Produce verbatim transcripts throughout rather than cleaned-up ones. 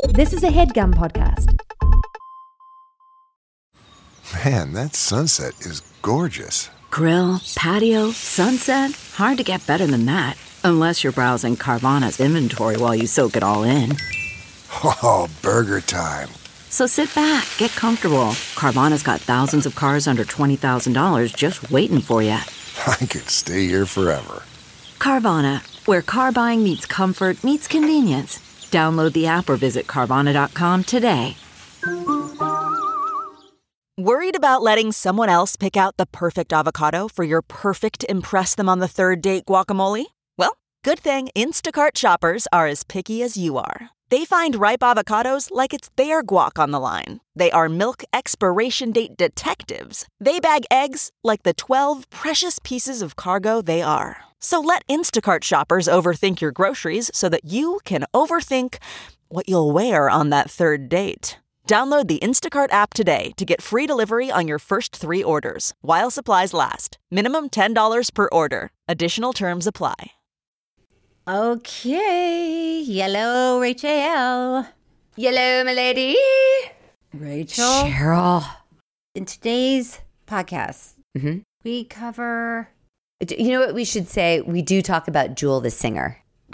This is a HeadGum podcast. Man, that sunset is gorgeous. Grill, patio, sunset. Hard to get better than that. Unless you're browsing Carvana's inventory while you soak it all in. Oh, burger time. So sit back, get comfortable. Carvana's got thousands of cars under twenty thousand dollars just waiting for you. I could stay here forever. Carvana, where car buying meets comfort, meets convenience. Download the app or visit Carvana dot com today. Worried about letting someone else pick out the perfect avocado for your perfect impress them on the third date guacamole? Well, good thing Instacart shoppers are as picky as you are. They find ripe avocados like it's their guac on the line. They are milk expiration date detectives. They bag eggs like the twelve precious pieces of cargo they are. So let Instacart shoppers overthink your groceries so that you can overthink what you'll wear on that third date. Download the Instacart app today to get free delivery on your first three orders, while supplies last. Minimum ten dollars per order. Additional terms apply. Okay. Hello, Rachel. Hello, my lady. Rachel. Cheryl. In today's podcast, Mm-hmm. we cover... You know what we should say? We do talk about Jewel the singer.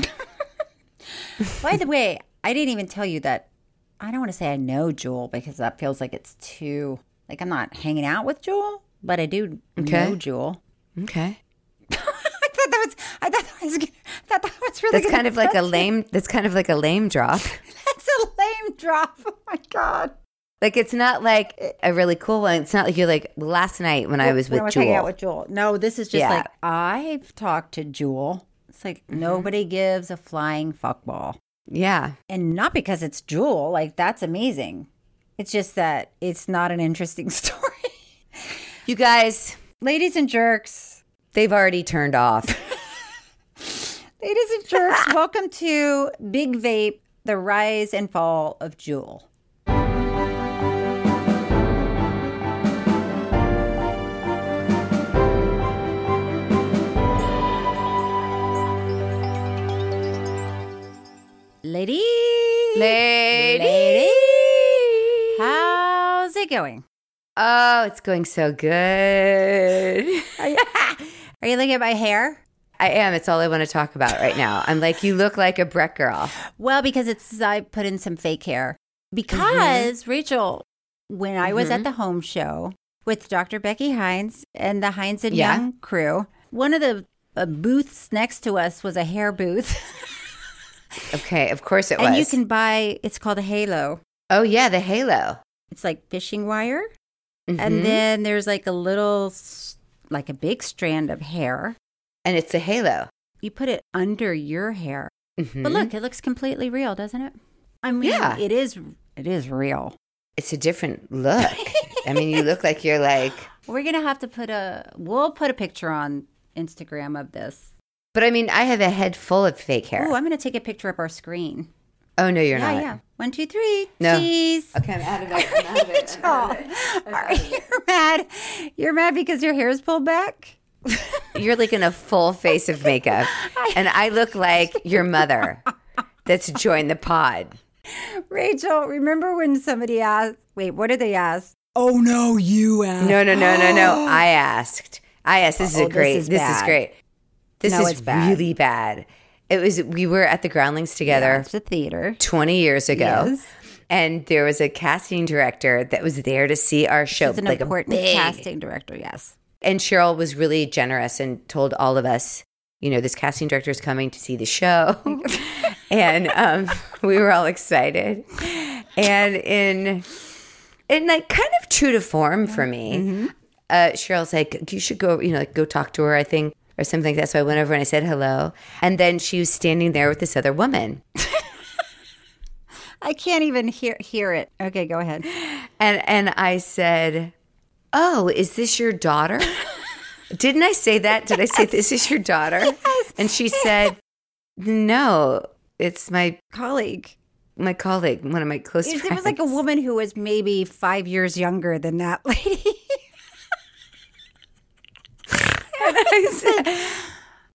By the way, I didn't even tell you that. I don't want to say I know Jewel because that feels like it's too... Like, I'm not hanging out with Jewel, but I do Okay. know Jewel. Okay. I thought that was... I thought that was... I thought that was really That's kind of like a lame, that's kind of like a lame drop. That's a lame drop. Oh, my God. Like, it's not like a really cool one. It's not like you're like, last night when I was When with I was Jewel. hanging out with Jewel. No, this is just Yeah. like, I've talked to Jewel. It's like, Mm-hmm. nobody gives a flying fuckball. Yeah. And not because it's Jewel. Like, that's amazing. It's just that it's not an interesting story. You guys, Ladies and jerks. they've already turned off. Ladies and jerks, welcome to Big Vape, the rise and fall of Jewel. Lady. Lady. Lady. How's it going? Oh, it's going so good. Are you, are you looking at my hair? I am. It's all I want to talk about right now. I'm like, you look like a Brett girl. Well, because it's I put in some fake hair. Because, mm-hmm. Rachel, when I was mm-hmm. at the home show with Doctor Becky Hines and the Hines and yeah. Young crew, one of the uh, booths next to us was a hair booth. Okay, of course it was. And you can buy, it's called a halo. Oh, yeah, the halo. It's like fishing wire. Mm-hmm. And then there's like a little, like a big strand of hair. And it's a halo. You put it under your hair. Mm-hmm. But look, it looks completely real, doesn't it? I mean, yeah. it is it is real. It's a different look. I mean, you look like you're like... We're going to have to put a... We'll put a picture on Instagram of this. But I mean, I have a head full of fake hair. Oh, I'm going to take a picture of our screen. Oh, no, you're yeah, not. Yeah, yeah. One, two, three. No. Cheese. Okay, I'm out of it. I'm out of it. I'm out of it. I'm out of it. You're mad. You're mad because your hair is pulled back? You're like in a full face of makeup. And I look like your mother that's joined the pod. Rachel, remember when somebody asked, wait, what did they ask? Oh, no, you asked. No, no, no, no, no. I asked. I asked. This is oh, a great. This is, this bad. is great. This no, is it's bad. really bad. It was, we were at the Groundlings together. Yeah, it's a theater. twenty years ago. Yes. And there was a casting director that was there to see our show. She's an like important a big, casting director, yes. And Cheryl was really generous and told all of us, you know, this casting director is coming to see the show. And um, we were all excited. And in, in like kind of true to form for me, mm-hmm. uh, Cheryl's like, you should go, you know, like go talk to her, I think, or something like that. So I went over and I said hello. And then she was standing there with this other woman. I can't even hear hear it. Okay, go ahead. And and I said, oh, is this your daughter? Didn't I say that? Did I say this is your daughter? Yes. And she said, no, it's my colleague. My colleague, one of my close it, friends. It was like a woman who was maybe five years younger than that lady. And I said,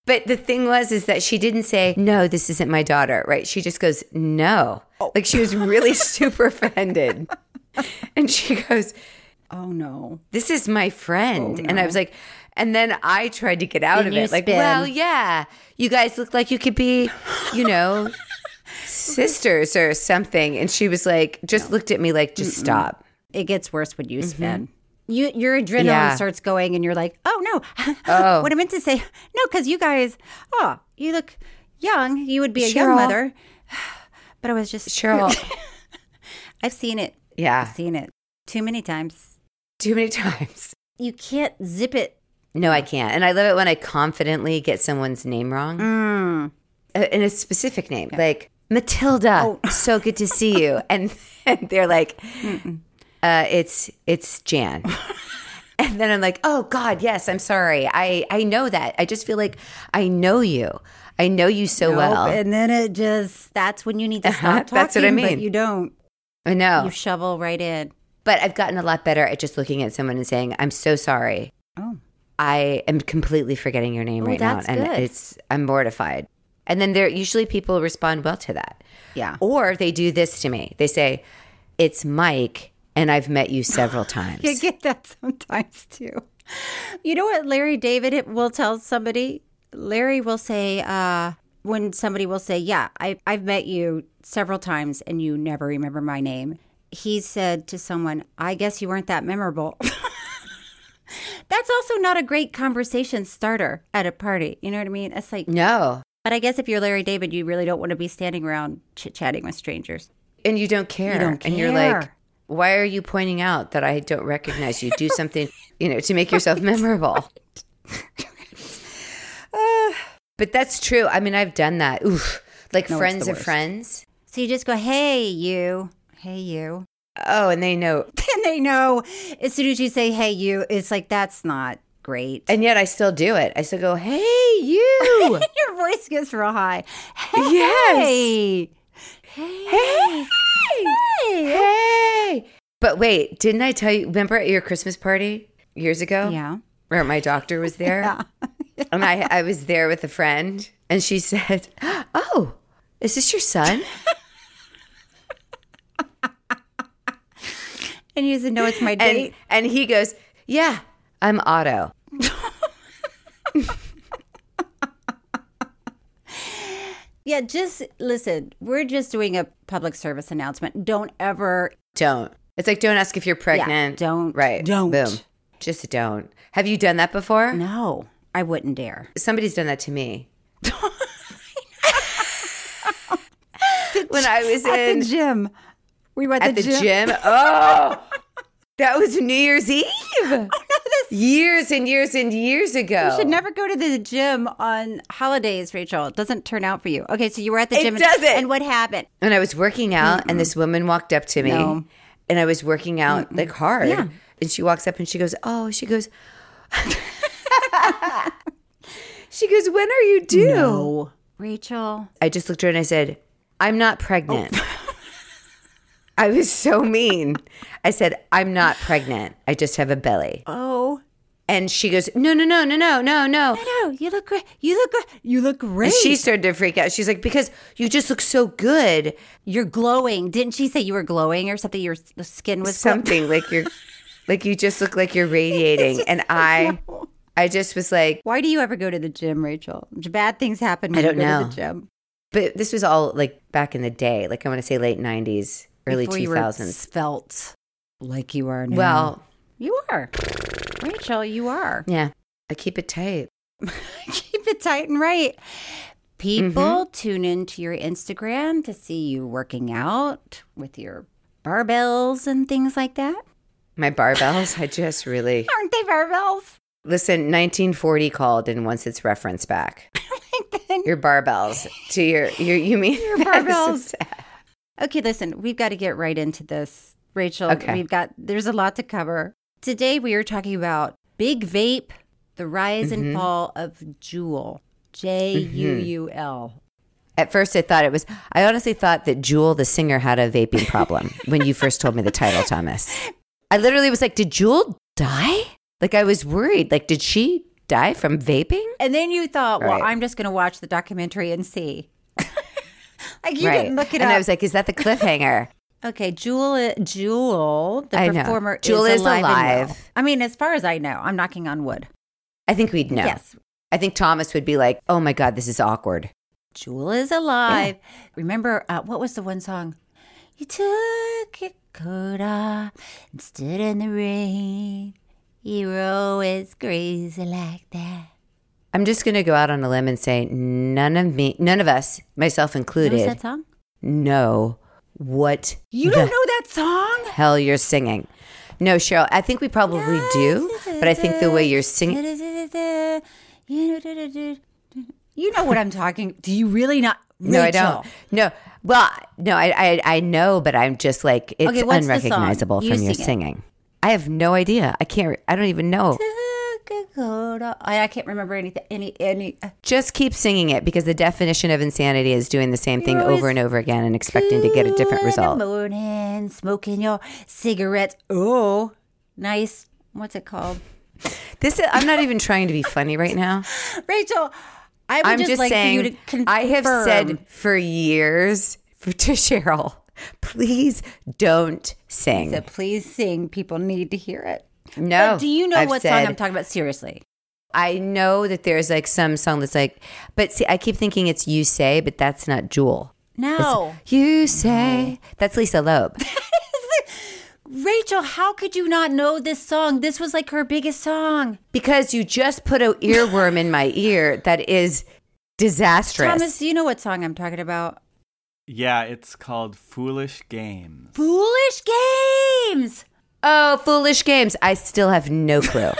But the thing was, is that she didn't say, no, this isn't my daughter, right? She just goes, no. Oh. Like she was really super offended. And she goes, oh no, this is my friend. Oh, no. And I was like, and then I tried to get out and of it. Like, spin. well, yeah, you guys look like you could be, you know, sisters or something. And she was like, just no. looked at me like, just Mm-mm. stop. It gets worse when you spin. Mm-hmm. You, your adrenaline yeah. starts going and you're like, oh, no. Oh. What I meant to say, no, because you guys, oh, you look young. You would be a Cheryl. young mother. But I was just. Cheryl. I've seen it. Yeah. I've seen it too many times. Too many times. You can't zip it. No, I can't. And I love it when I confidently get someone's name wrong. Mm. And a specific name. Okay. Like, Matilda, oh. so good to see you. And, and they're like, uh, it's it's Jan. And then I'm like, oh, God, yes, I'm sorry. I, I know that. I just feel like I know you. I know you so nope. well. And then it just, that's when you need to stop uh-huh. talking. That's what I mean. But you don't. I know. You shovel right in. But I've gotten a lot better at just looking at someone and saying, I'm so sorry. Oh. I am completely forgetting your name oh, right now. That's And good. it's I'm mortified. And then there usually people respond well to that. Yeah. Or they do this to me. They say, it's Mike, and I've met you several times. I get that sometimes too. You know what Larry David will tell somebody? Larry will say, uh, when somebody will say, yeah, I, I've met you several times and you never remember my name. He said to someone, I guess you weren't that memorable. That's also not a great conversation starter at a party. You know what I mean? It's like, no. But I guess if you're Larry David, you really don't want to be standing around chit-chatting with strangers. And you don't care. You don't care. And you're like, why are you pointing out that I don't recognize you? Do something, you know, to make yourself memorable. uh, but that's true. I mean, I've done that. Oof. Like no, friends of friends. So you just go, hey, you. Hey, you. Oh, and they know. And they know as soon as you say, hey, you, it's like, that's not great. And yet I still do it. I still go, hey, you. Your voice gets real high. Hey. Yes. Hey. Hey. Hey. Hey. But wait, didn't I tell you, remember at your Christmas party years ago? Yeah. Where my doctor was there? Yeah. And I, I was there with a friend and she said, oh, is this your son? And he said, no, it's my date. And, and he goes, yeah, I'm Otto. Yeah, just listen, we're just doing a public service announcement. Don't ever. Don't. It's like, don't ask if you're pregnant. Yeah, don't. Right. Don't. Boom. Just don't. Have you done that before? No, I wouldn't dare. Somebody's done that to me. When I was at in the gym. We were at, at the, the gym. gym. Oh, that was New Year's Eve. Oh, no, this- years and years and years ago. You should never go to the gym on holidays, Rachel. It doesn't turn out for you. Okay, so you were at the It gym. doesn't. And, and what happened? And I was working out, Mm-mm. and this woman walked up to me, No. and I was working out Mm-mm. like hard. Yeah. And she walks up and she goes, "Oh," she goes, she goes, "When are you due?" No, Rachel. I just looked at her and I said, "I'm not pregnant." Oh. I was so mean. I said, "I'm not pregnant. I just have a belly." Oh. And she goes, "No, no, no, no, no, no, no. No, no, you look great. You look good. You look great." And she started to freak out. She's like, "Because you just look so good. You're glowing." Didn't she say you were glowing or something? Your the skin was something like you're, like you just look like you're radiating." And I, I just was like, "Why do you ever go to the gym, Rachel? Bad things happen when I don't you go know. to the gym." But this was all like back in the day. Like I want to say late nineties, early two thousands. Felt like you are now. Well, you are, Rachel. You are. Yeah, I keep it tight. Keep it tight and right. People Mm-hmm. tune into your Instagram to see you working out with your barbells and things like that. My barbells, I just really Aren't they barbells? listen. nineteen forty called and wants its reference back. Your barbells to your your you mean Your barbells. Okay, listen, we've got to get right into this, Rachel. Okay. We've got there's a lot to cover. Today we are talking about Big Vape, the rise Mm-hmm. and fall of Juul. J U U L. At first, I thought it was. I honestly thought that Jewel, the singer, had a vaping problem when you first told me the title, Thomas. I literally was like, "Did Jewel die?" Like I was worried. Like, did she die from vaping? And then you thought, well, Right. I'm just going to watch the documentary and see. Like you right. didn't look it and up. I was like, is that the cliffhanger? Okay, Jewel, Jewel, the I know. performer, Jewel is is alive. and alive. well. I mean, as far as I know, I'm knocking on wood. I think we'd know. Yes, I think Thomas would be like, oh my God, this is awkward. Jewel is alive. Remember, uh, what was the one song? You took your coat off and stood in the rain. You're always crazy like that. I'm just going to go out on a limb and say none of me, none of us, myself What was included, that song? know what You the don't know that song? hell you're singing. No, Cheryl, I think we probably do, but I think the way you're singing, You know what I'm talking. Do you really not? no, I Rachel. don't. No, well, no, I, I, I know, but I'm just like, it's Okay, what's the song? unrecognizable You from your sing it. singing. I have no idea. I can't, I don't even know. I, I can't remember anything. Any any. Just keep singing it because the definition of insanity is doing the same thing You're always over and over again and expecting to get a different Two result. In the morning, smoking your cigarettes. Oh, nice. What's it called? This is, I'm not even trying to be funny right now. Rachel, I would I'm just, just like saying, for you to confirm. I have said for years for, to Cheryl, please don't sing. So please sing. People need to hear it. No. But do you know I've what said, song I'm talking about? Seriously. I know that there's like some song that's like, but see, I keep thinking it's You Say, but that's not Jewel. No. You Say. That's Lisa Loeb. Rachel, how could you not know this song? This was like her biggest song. Because you just put an earworm in my ear that is disastrous. Thomas, do you know what song I'm talking about? Yeah, it's called Foolish Games. Foolish Games. Oh, Foolish Games. I still have no clue.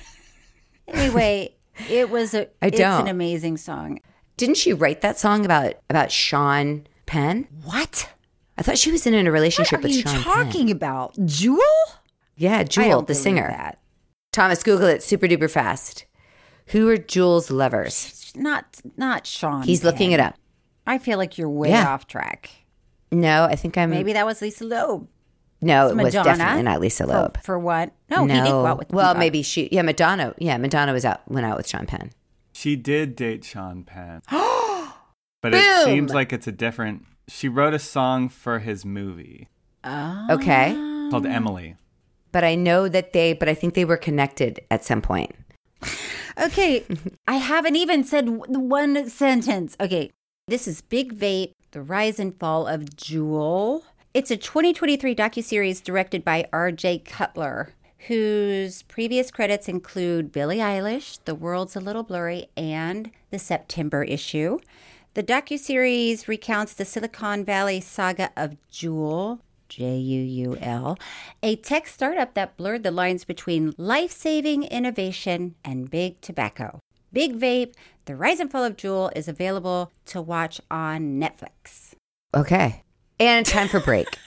Anyway, it was a I it's don't. an amazing song. Didn't she write that song about about Sean Penn? What? I thought she was in a relationship What are with you Sean talking Penn. about? Jewel? Yeah, I Jewel, don't the believe singer. that. Thomas, Google it super duper fast. Who are Jewel's lovers? Not not Sean. He's looking Penn. it up. I feel like you're way Yeah. off track. No, I think I'm. Maybe that was Lisa Loeb. No, it was Madonna? definitely not Lisa Loeb. For, for what? No, he did go out with Well, Madonna. maybe she. Yeah, Madonna. Yeah, Madonna was out. Went out with Sean Penn. She did date Sean Penn. But Boom! it seems like it's a different. She wrote a song for his movie Oh. Okay, called Emily. but I know that they. But I think they were connected at some point. Okay, I haven't even said w- one sentence. Okay, this is Big Vape, The Rise and Fall of Jewel. It's a twenty twenty-three docuseries directed by R J Cutler, whose previous credits include Billie Eilish, The World's a Little Blurry, and the September issue. The docuseries recounts the Silicon Valley saga of Juul, J U U L, a tech startup that blurred the lines between life-saving innovation and big tobacco. Big Vape, The Rise and Fall of Juul is available to watch on Netflix. Okay, and time for break.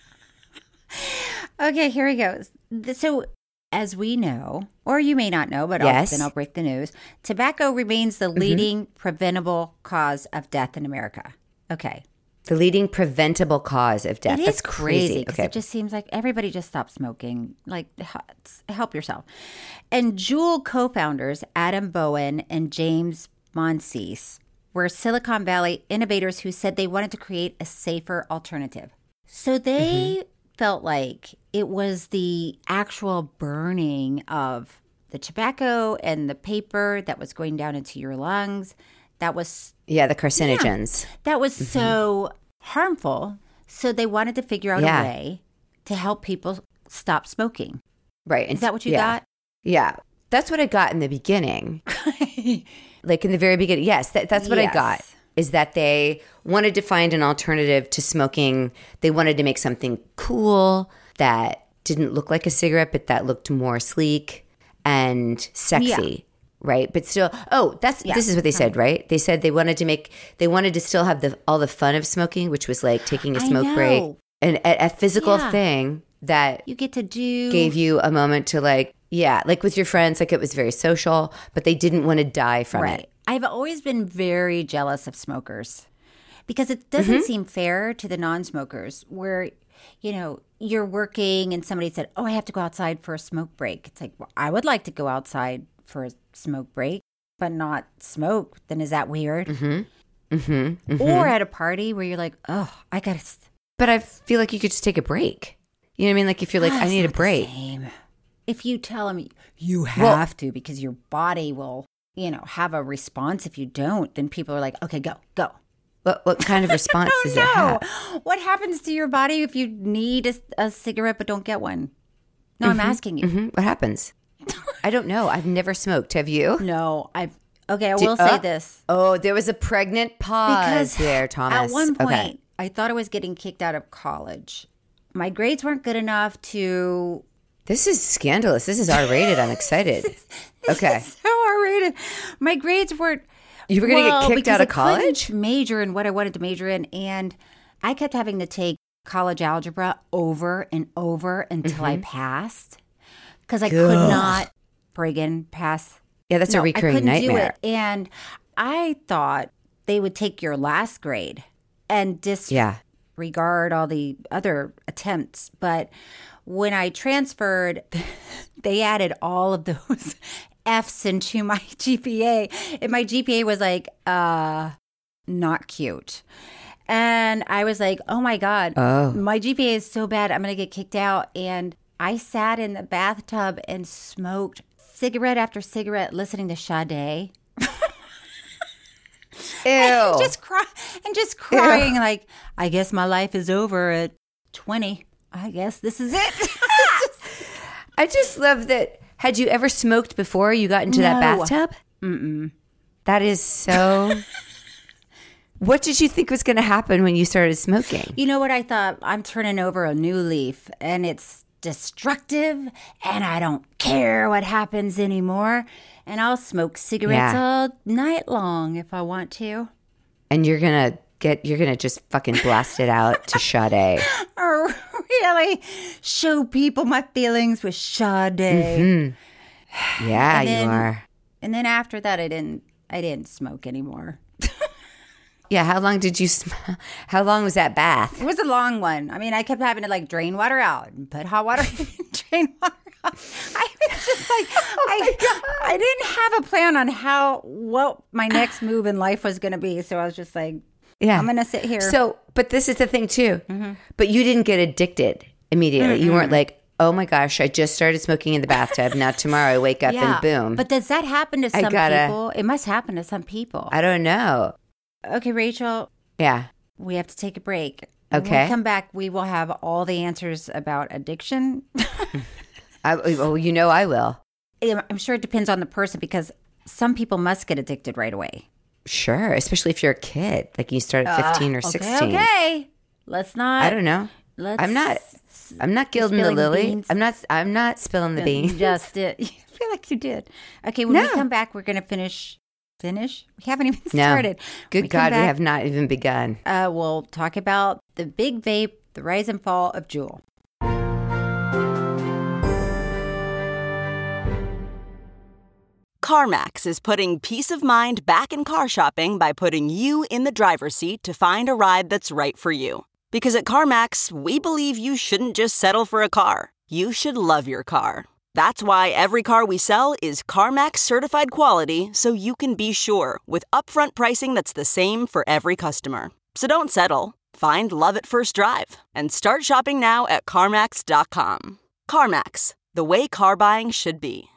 Okay, here he goes. Th- So, as we know, or you may not know, but Yes. I'll, then I'll break the news, tobacco remains the leading preventable cause of death in America. Okay. The leading preventable cause of death. It That's is crazy because Okay. it just seems like everybody just stopped smoking. Like, h- help yourself. And Juul co-founders Adam Bowen and James Monsees were Silicon Valley innovators who said they wanted to create a safer alternative. So they Mm-hmm. felt like it was the actual burning of the tobacco and the paper that was going down into your lungs that was yeah, the carcinogens. that was so harmful. So they wanted to figure out Yeah. a way to help people stop smoking. Right. Is that what you yeah. Yeah. That's what I got in the beginning. got? Like in the very beginning. Yes, that, that's what I Yes. got. Is that they wanted to find an alternative to smoking. They wanted to make something cool that didn't look like a cigarette, but that looked more sleek and sexy. Right. But still, oh, that's, Yeah. this is what they said, right? They said they wanted to make, they wanted to still have the, all the fun of smoking, which was like taking a I smoke break know. and a, a physical Yeah. thing that You get to do. gave you a moment to like, yeah, like with your friends, like it was very social, but they didn't want to die from Right. it. I've always been very jealous of smokers because it doesn't Mm-hmm. seem fair to the non-smokers where, you know, you're working and somebody said, oh, I have to go outside for a smoke break. It's like, well, I would like to go outside for a smoke break, but not smoke, then is that weird? Mm-hmm. Mm-hmm. Mm-hmm. Or at a party where you're like, oh, I gotta. St- But I feel like you could just take a break. You know what I mean? Like if you're like, Ah, I it's need a not the break. same. If you tell them you have Well- to because your body will, you know, have a response. If you don't, then people are like, okay, go, go. What what kind of response does it No. have? What happens to your body if you need a, a cigarette but don't get one? No, I'm asking you. hmm What happens? I don't know. I've never smoked. Have you? No, I've. Okay, I Do- will say uh, this. Oh, there was a pregnant pause Because there, Thomas. at one point, Okay. I thought I was getting kicked out of college. My grades weren't good enough to. This is scandalous. This is R-rated. I'm excited. Okay. So R-rated. My grades weren't. You were going to well, get kicked because out of I couldn't college? Major in what I wanted to major in, and I kept having to take college algebra over and over until I passed because I could not friggin' pass. Yeah, that's No, a recurring I couldn't nightmare. do it, and I thought they would take your last grade and disregard Yeah. all the other attempts. But when I transferred, they added all of those F's into my G P A. And my G P A was like, uh, not cute. And I was like, oh my God, Oh. my G P A is so bad, I'm going to get kicked out. And I sat in the bathtub and smoked cigarette after cigarette listening to Sade. Ew. And just cry and just crying like, I guess my life is over at twenty. I guess this is it. I just love that. Had you ever smoked before you got into that No. bathtub? Mm-mm. That is so... What did you think was going to happen when you started smoking? You know what I thought? I'm turning over a new leaf and it's destructive and I don't care what happens anymore. And I'll smoke cigarettes Yeah. all night long if I want to. And you're going to get, you're going to just fucking blast it out to Sade. Or really show people my feelings with Sade. Mm-hmm. Yeah, And then- you are. And then after that, I didn't, I didn't smoke anymore. Yeah, how long did you, sm- how long was that bath? It was a long one. I mean, I kept having to like drain water out and put hot water in and drain water out. I was just like, I, I didn't have a plan on how, what my next move in life was going to be. So I was just like, Yeah. I'm going to sit here. So, but this is the thing too. But you didn't get addicted immediately. You weren't like, oh my gosh, I just started smoking in the bathtub. Now tomorrow I wake up and boom. But does that happen to I some gotta- people? It must happen to some people. I don't know. Okay, Rachel, Yeah. we have to take a break. When Okay. we come back, we will have all the answers about addiction. I, well, you know I will. I'm sure it depends on the person because some people must get addicted right away. Sure, especially if you're a kid, like you start at fifteen or Okay, sixteen. okay. Let's not. I don't know. Let's I'm not. I'm not gilding the spilling the lily. beans. I'm not. I'm not spilling the beans. Just it. You feel like you did. Okay, when No. we come back, we're going to finish. Finish? We haven't even No. started. When Good we come God, we back, have not even begun. Uh, we'll talk about the big vape, the rise and fall of Juul. CarMax is putting peace of mind back in car shopping by putting you in the driver's seat to find a ride that's right for you. Because at CarMax, we believe you shouldn't just settle for a car. You should love your car. That's why every car we sell is CarMax certified quality, so you can be sure with upfront pricing that's the same for every customer. So don't settle. Find love at first drive and start shopping now at CarMax dot com. CarMax, the way car buying should be.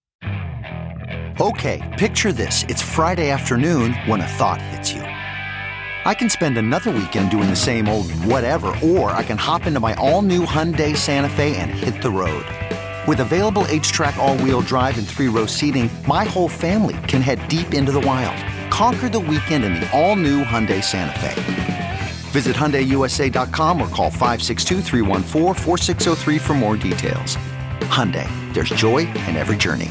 Okay, picture this. It's Friday afternoon when a thought hits you. I can spend another weekend doing the same old whatever, or I can hop into my all-new Hyundai Santa Fe and hit the road. With available H-Track all-wheel drive and three-row seating, my whole family can head deep into the wild. Conquer the weekend in the all-new Hyundai Santa Fe. Visit Hyundai U S A dot com or call five six two, three one four, four six zero three for more details. Hyundai, there's joy in every journey.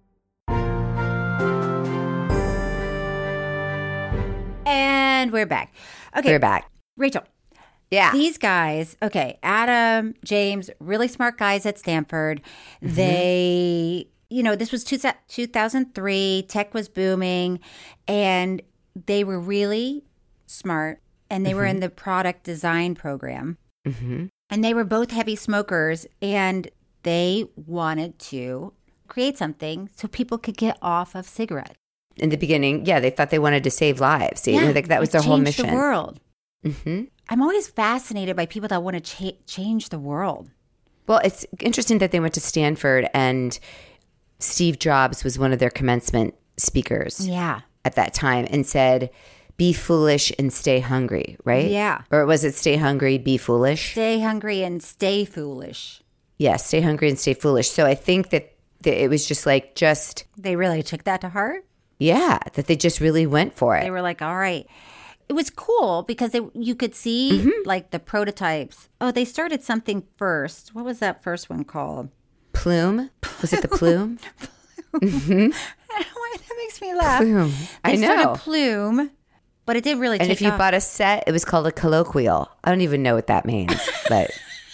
And we're back. Okay. We're back. Rachel, Yeah. these guys, okay, Adam, James, really smart guys at Stanford. Mm-hmm. They, you know, this was two, two thousand three, tech was booming, and they were really smart, and they were in the product design program. Mm-hmm. And they were both heavy smokers, and they wanted to create something so people could get off of cigarettes. In the beginning, yeah, they thought they wanted to save lives. You know, like that was their whole mission. Change the world. Mm-hmm. I'm always fascinated by people that want to cha- change the world. Well, it's interesting that they went to Stanford and Steve Jobs was one of their commencement speakers Yeah. at that time and said, be foolish and stay hungry, right? Yeah. Or was it stay hungry, be foolish? Stay hungry and stay foolish. Yeah, stay hungry and stay foolish. So I think that, that it was just like, just, They really took that to heart. yeah, that they just really went for it. They were like, all right. It was cool because they, you could see Mm-hmm. like the prototypes. Oh, they started something first. What was that first one called? Plume? Was it the Plume? Mm-hmm. Why that makes me laugh. Plume. I They know. started Plume, but it did really And take if you off. bought a set, it was called a colloquial. I don't even know what that means, but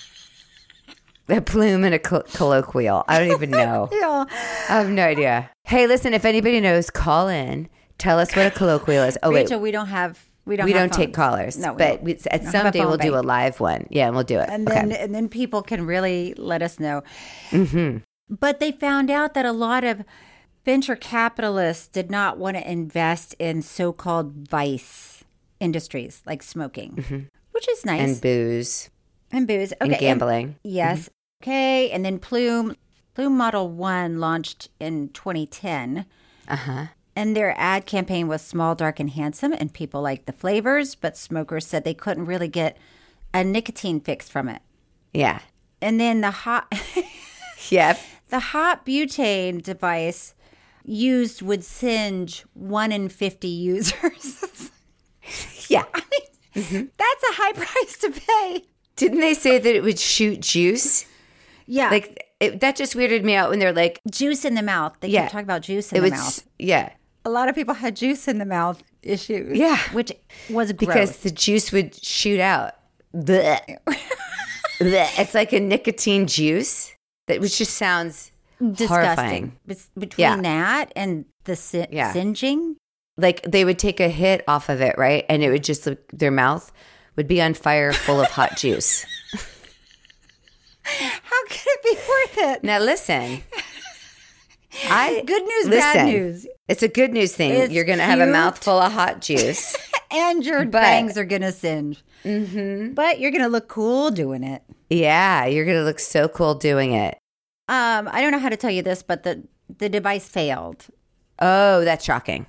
a plume and a co- colloquial. I don't even know. Yeah. I have no idea. Hey, listen, if anybody knows, call in. Tell us what a colloquial is. Oh, Rachel, wait. we don't have we don't We have don't take phones. callers. No, we but don't. we, at don't some have a day phone we'll do a bank. live one. Yeah, and we'll do it. And okay. then and then people can really let us know. Mm-hmm. But they found out that a lot of venture capitalists did not want to invest in so-called vice industries like smoking, which is nice. And booze And booze. Okay. and gambling. Yes. Okay. And then Plume. Plume Model one launched in twenty ten. Uh-huh. And their ad campaign was small, dark, and handsome. And people liked the flavors, but smokers said they couldn't really get a nicotine fix from it. Yeah. And then the hot, Yep. the hot butane device used would singe one in fifty users. Yeah. I mean, that's a high price to pay. Didn't they say that it would shoot juice? Yeah. Like, it, that just weirded me out when they're like, juice in the mouth. They Yeah. kept talking about juice in it the was, mouth. yeah. A lot of people had juice in the mouth issues. Yeah. Which was gross. Because the juice would shoot out. Blech. Blech. It's like a nicotine juice that which just sounds disgusting. horrifying. Bes- Between Yeah. that and the si- Yeah. singeing. Like they would take a hit off of it, right? And it would just, like, their mouth would be on fire full of hot juice. How could it be worth it? Now listen. I Good news, listen, bad news. It's a good news thing. It's You're going to have a cute. mouthful of hot juice. And your But- bangs are going to singe. Mm-hmm. But you're going to look cool doing it. Yeah, you're going to look so cool doing it. Um, I don't know how to tell you this, but the, the device failed. Oh, that's shocking.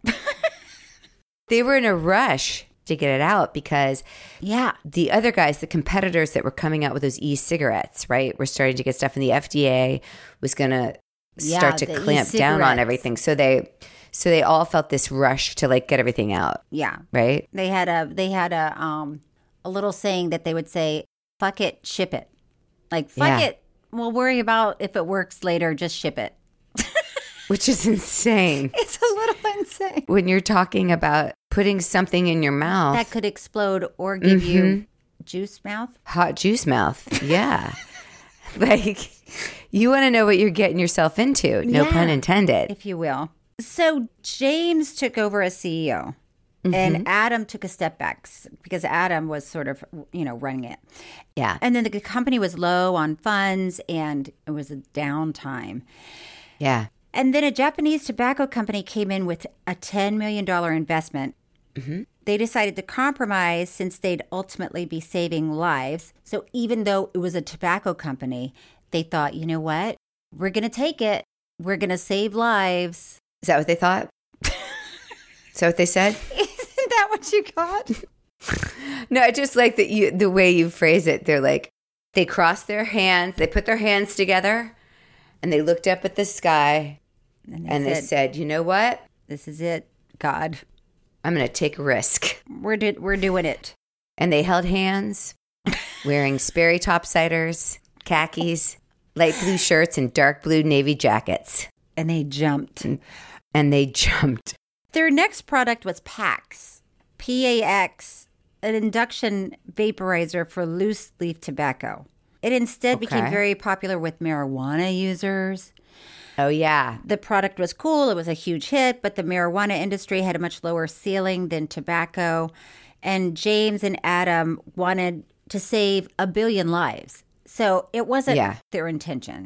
They were in a rush to get it out because Yeah. the other guys, the competitors that were coming out with those e-cigarettes, right, were starting to get stuff, and the F D A was going to Yeah, start to the clamp down on e-cigarettes. everything. So they, so they all felt this rush to like get everything out, Yeah. right? They had a they had a um a little saying that they would say, "Fuck it, ship it." Like, fuck Yeah. it. We'll worry about if it works later, just ship it. Which is insane It's a little insane. when you're talking about putting something in your mouth. That could explode or give Mm-hmm. you juice mouth. Hot juice mouth. Yeah. Like, you want to know what you're getting yourself into. No Yeah. pun intended. If you will. So James took over as C E O. And Adam took a step back s- because Adam was sort of, you know, running it. Yeah. And then the company was low on funds and it was a downtime. Yeah. And then a Japanese tobacco company came in with a ten million dollars investment. They decided to compromise since they'd ultimately be saving lives. So even though it was a tobacco company, they thought, you know what? We're going to take it. We're going to save lives. Is that what they thought? Is that what they said? Isn't that what you got? No, I just like that you the way you phrase it. They're like, they crossed their hands, they put their hands together, and they looked up at the sky, And they, and said, they said, you know what? this is it, God. I'm going to take a risk. We're, di- we're doing it. And they held hands, wearing Sperry topsiders, khakis, light blue shirts, and dark blue navy jackets. And they jumped. And they jumped. Their next product was PAX, P A X, an induction vaporizer for loose leaf tobacco. It instead became Okay. very popular with marijuana users. Oh, yeah. The product was cool. It was a huge hit, but the marijuana industry had a much lower ceiling than tobacco. And James and Adam wanted to save a billion lives. So it wasn't Yeah. their intention.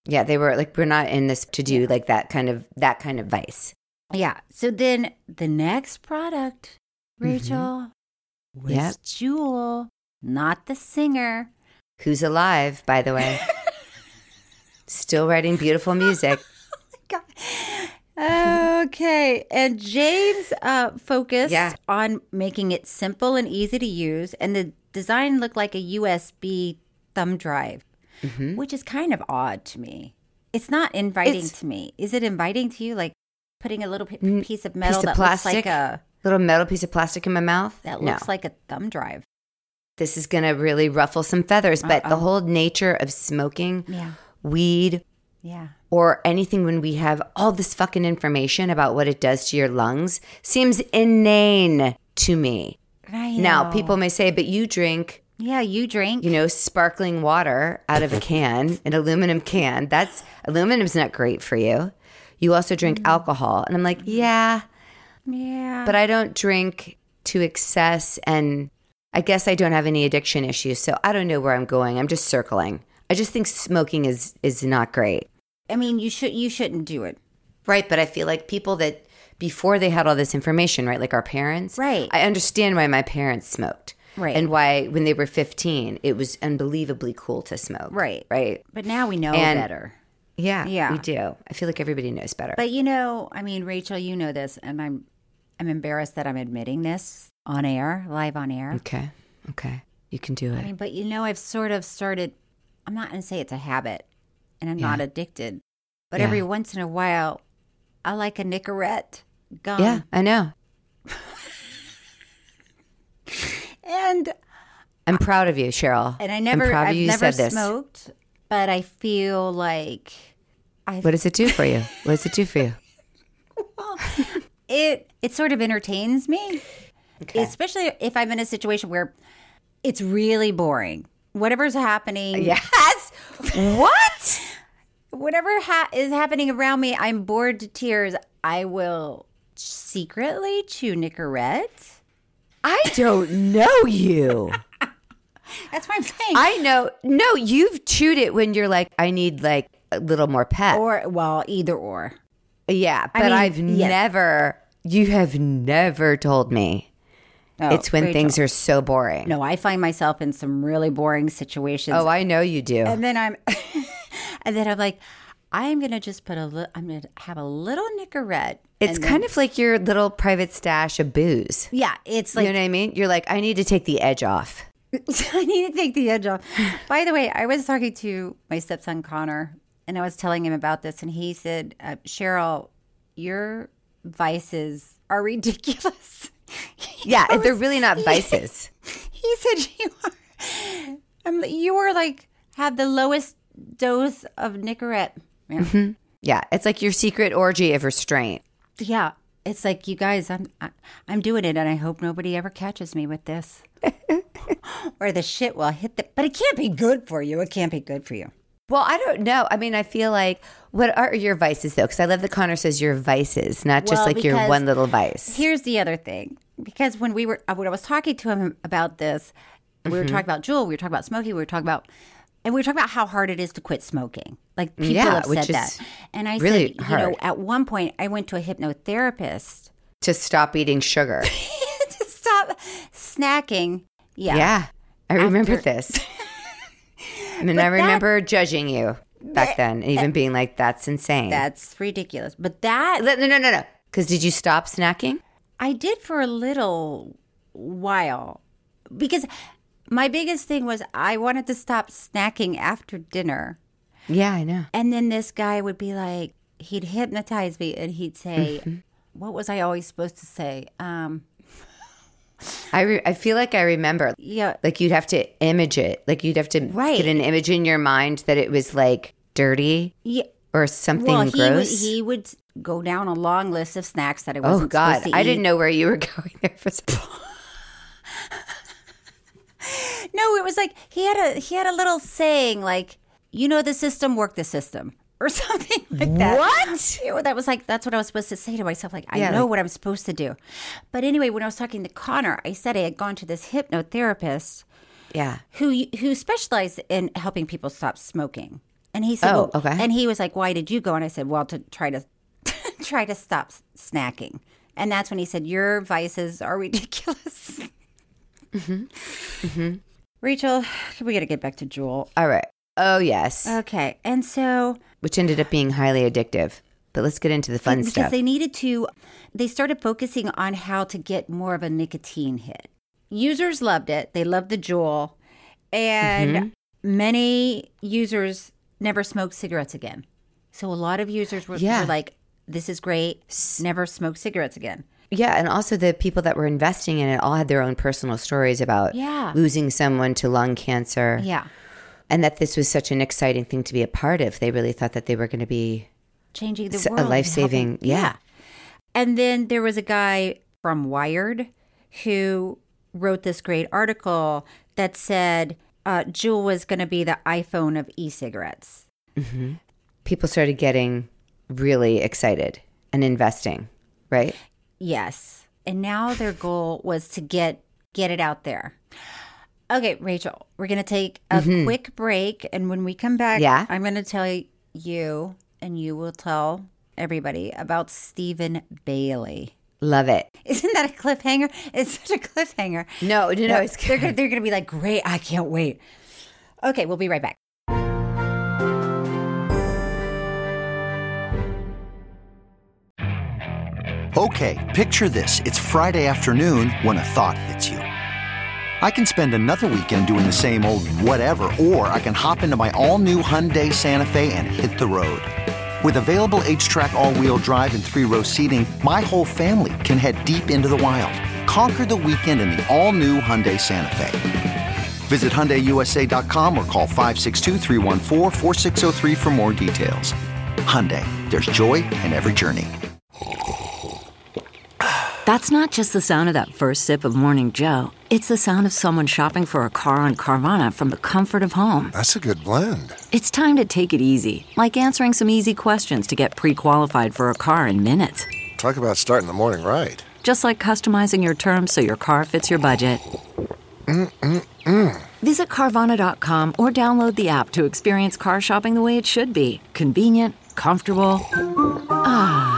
Yeah, they were like, we're not in this to do like that kind of that kind of vice. Yeah. So then the next product, Rachel, mm-hmm. was yep. Jewel, not the singer. Who's alive, by the way. Still writing beautiful music. Oh my God. Okay. And James uh, focused yeah. on making it simple and easy to use. And the design looked like a U S B thumb drive, mm-hmm. which is kind of odd to me. It's not inviting it's, to me. Is it inviting to you? Like putting a little p- piece of metal piece of that plastic, looks like a... little metal piece of plastic in my mouth? That no. looks like a thumb drive. This is going to really ruffle some feathers. But Uh-oh. the whole nature of smoking, yeah. weed, yeah, or anything when we have all this fucking information about what it does to your lungs seems inane to me. I know. Now, people may say, but you drink... Yeah, you drink. You know, sparkling water out of a can, an aluminum can. That's aluminum's not great for you. You also drink mm. alcohol. And I'm like, yeah. Yeah. But I don't drink to excess, and I guess I don't have any addiction issues. So I don't know where I'm going. I'm just circling. I just think smoking is is not great. I mean, you should you shouldn't do it. Right, but I feel like people that before they had all this information, right, like our parents. Right. I understand why my parents smoked. Right. And why, when they were fifteen, it was unbelievably cool to smoke. Right. Right. But now we know and, better. Yeah. Yeah. We do. I feel like everybody knows better. But you know, I mean, Rachel, you know this, and I'm I'm embarrassed that I'm admitting this on air, live on air. Okay. Okay. You can do it. I mean, but you know, I've sort of started, I'm not going to say it's a habit, and I'm yeah. not addicted, but yeah. every once in a while, I like a Nicorette gum. Yeah, I know. And I'm proud of you, Cheryl. And I never, I'm proud I've of you never said smoked, this. but I feel like I. What does it do for you? What does it do for you? Well, it it sort of entertains me, okay. especially if I'm in a situation where it's really boring. Whatever's happening. Yes. What? Whatever ha- is happening around me, I'm bored to tears. I will secretly chew Nicorette. I don't know you. That's what I'm saying. I know. No, you've chewed it when you're like, I need like a little more pep. Or, well, either or. Yeah, but I mean, I've yes. never, you have never told me. Oh, it's when Rachel. things are so boring. No, I find myself in some really boring situations. Oh, I know you do. And then I'm, and then I'm like, I'm going to just put a little, I'm going to have a little Nicorette. It's kind then, of like your little private stash of booze. Yeah, it's like. You know what I mean? You're like, I need to take the edge off. I need to take the edge off. By the way, I was talking to my stepson, Connor, and I was telling him about this, and he said, uh, Cheryl, your vices are ridiculous. Yeah, was, they're really not vices. He, he said, you are, um, you are like, have the lowest dose of Nicorette. Yeah. Mm-hmm. Yeah, it's like your secret orgy of restraint. Yeah, it's like, you guys, I'm I, I'm doing it, and I hope nobody ever catches me with this. Or the shit will hit the... But it can't be good for you. It can't be good for you. Well, I don't know. I mean, I feel like, what are your vices, though? Because I love that Connor says your vices, not just well, like your one little vice. Here's the other thing. Because when we were, when I was talking to him about this, we were mm-hmm. talking about Jewel, we were talking about smoking, we were talking about... And we were talking about how hard it is to quit smoking. Like, people yeah, have said that. And I really said, hard. you know, at one point, I went to a hypnotherapist. To stop eating sugar. To stop snacking. Yeah. Yeah. I remember After- this. And then I remember that, judging you back then, and even being like, that's insane. That's ridiculous. But that... No, no, no, no. Because did you stop snacking? I did for a little while. Because... My biggest thing was I wanted to stop snacking after dinner. Yeah, I know. And then this guy would be like, he'd hypnotize me and he'd say, mm-hmm. what was I always supposed to say? Um, I re- I feel like I remember. Yeah. Like you'd have to image it. Like you'd have to right. get an image in your mind that it was like dirty yeah. or something well, he gross. Would, he would go down a long list of snacks that I wasn't oh, God. supposed to eat. I didn't know where you were going there for some No, it was like he had a he had a little saying like, you know, the system, work the system, or something like that. What? You know, that was like, that's what I was supposed to say to myself. Like, I yeah, know like, what I'm supposed to do. But anyway, when I was talking to Connor, I said I had gone to this hypnotherapist yeah. who who specialized in helping people stop smoking. And he said, Oh, well, okay. And he was like, why did you go? And I said, well, to try to try to stop snacking. And that's when he said, your vices are ridiculous. Mm-hmm. Mm-hmm. Rachel, we got to get back to Jewel. All right. Oh, yes. Okay. And so... Which ended up being highly addictive. But let's get into the fun because stuff. Because they needed to... They started focusing on how to get more of a nicotine hit. Users loved it. They loved the Jewel. And mm-hmm. many users never smoked cigarettes again. So a lot of users were, yeah. were like, this is great. Never smoke cigarettes again. Yeah, and also the people that were investing in it all had their own personal stories about yeah. losing someone to lung cancer. Yeah. And that this was such an exciting thing to be a part of. They really thought that they were going to be changing the a world. life-saving, yeah. yeah. And then there was a guy from Wired who wrote this great article that said uh, Juul was going to be the iPhone of e-cigarettes. Mm-hmm. People started getting really excited and investing, right? Yes. And now their goal was to get get it out there. Okay, Rachel, we're going to take a mm-hmm. quick break. And when we come back, yeah? I'm going to tell you, and you will tell everybody about Stephen Bailey. Love it. Isn't that a cliffhanger? It's such a cliffhanger. No, no, no. It's they're going they're to be like, great, I can't wait. Okay, we'll be right back. Okay, picture this. It's Friday afternoon when a thought hits you. I can spend another weekend doing the same old whatever, or I can hop into my all-new Hyundai Santa Fe and hit the road. With available H-Track all-wheel drive and three-row seating, my whole family can head deep into the wild. Conquer the weekend in the all-new Hyundai Santa Fe. Visit Hyundai U S A dot com or call five six two, three one four, four six zero three for more details. Hyundai, there's joy in every journey. That's not just the sound of that first sip of Morning Joe. It's the sound of someone shopping for a car on Carvana from the comfort of home. That's a good blend. It's time to take it easy, like answering some easy questions to get pre-qualified for a car in minutes. Talk about starting the morning right. Just like customizing your terms so your car fits your budget. Mm-mm-mm. Visit Carvana dot com or download the app to experience car shopping the way it should be. Convenient, comfortable. Ah.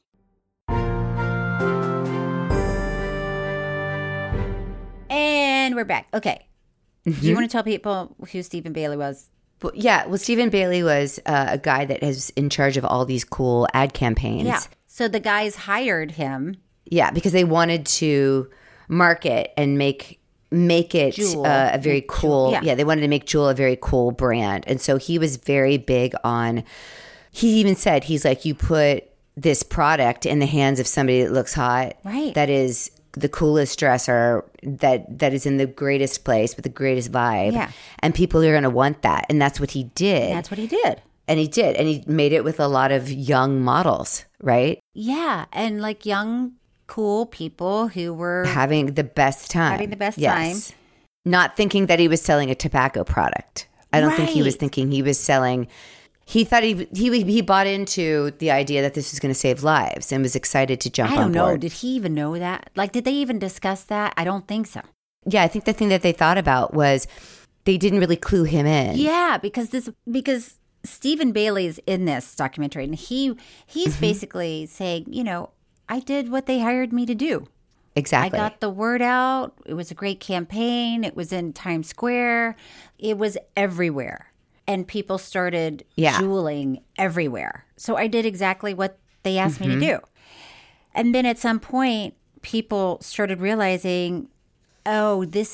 And we're back. Okay. Mm-hmm. Do you want to tell people who Stephen Bailey was? Well, yeah. Well, Stephen Bailey was uh, a guy that is in charge of all these cool ad campaigns. Yeah. So the guys hired him. Yeah, because they wanted to market and make make it uh, a very cool. Juul, yeah. yeah, they wanted to make Juul a very cool brand, and so he was very big on. He even said he's like, you put this product in the hands of somebody that looks hot, right? That is the coolest dresser, that that is in the greatest place with the greatest vibe, yeah. And people are going to want that, and that's what he did. And that's what he did. And he did, and he made it with a lot of young models, right? Yeah, and like young, cool people who were having the best time. Having the best yes. time. Not thinking that he was selling a tobacco product. I don't right. think he was thinking he was selling. He thought he he he bought into the idea that this was going to save lives and was excited to jump on board. I don't know. Did he even know that? Like, did they even discuss that? I don't think so. Yeah, I think the thing that they thought about was they didn't really clue him in. Yeah, because this because Stephen Bailey's in this documentary, and he he's mm-hmm. basically saying, you know, I did what they hired me to do. Exactly. I got the word out. It was a great campaign. It was in Times Square. It was everywhere. And people started yeah. Juuling everywhere. So I did exactly what they asked mm-hmm. me to do. And then at some point, people started realizing, oh, this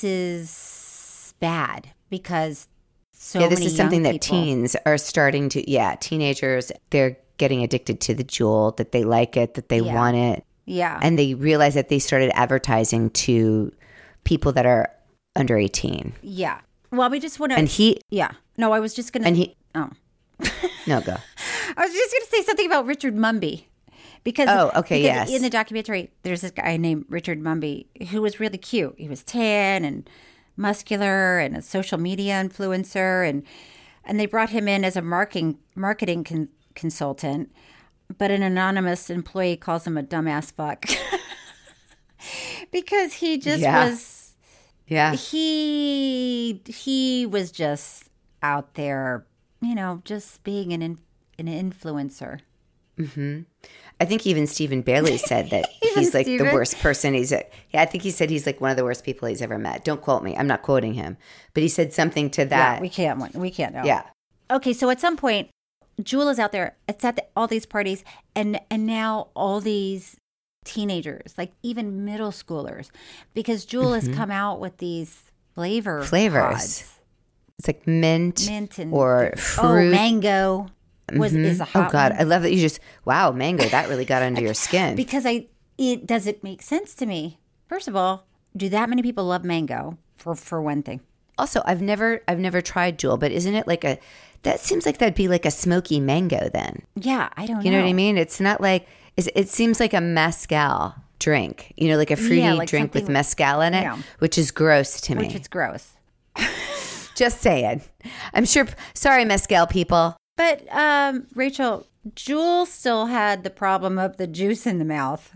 is bad because so yeah, this many is something young that people, teens are starting to, yeah, teenagers, they're getting addicted to the Juul, that they like it, that they yeah. want it. Yeah. And they realize that they started advertising to people that are under eighteen. Yeah. Well, we just want to. And he. Yeah. No, I was just going to. And he. Oh. No, go. I was just going to say something about Richard Mumby. Because, oh, okay, because yes. in the documentary, there's this guy named Richard Mumby who was really cute. He was tan and muscular and a social media influencer. And and they brought him in as a marketing, marketing con- consultant. But an anonymous employee calls him a dumbass fuck. Because he just yeah. was... Yeah. He, he was just out there... you know, just being an in, an influencer. Mm-hmm. I think even Stephen Bailey said that he's like Stephen? the worst person he's. Yeah, I think he said he's like one of the worst people he's ever met. Don't quote me. I'm not quoting him, but he said something to that. Yeah, we can't. We can't know. Yeah. Okay, so at some point, Jewel is out there. It's at the, all these parties, and and now all these teenagers, like even middle schoolers, because Jewel Mm-hmm. has come out with these flavor Flavors. pods. It's like mint, Mint and or oh, fruit. mango was is a hot Oh God, one. I love that you just wow mango. That really got under your skin. Because I it doesn't make sense to me. First of all, do that many people love mango? For for one thing. Also, I've never I've never tried Jewel, but isn't it like a that seems like that'd be like a smoky mango then? Yeah, I don't You know. know what I mean? It's not like it's, it seems like a mezcal drink. You know, like a fruity Yeah, like drink with something- mezcal in it, yeah. which is gross to me. Which is gross. Just saying. I'm sure. Sorry, mezcal people. But um, Rachel, Jewel still had the problem of the juice in the mouth.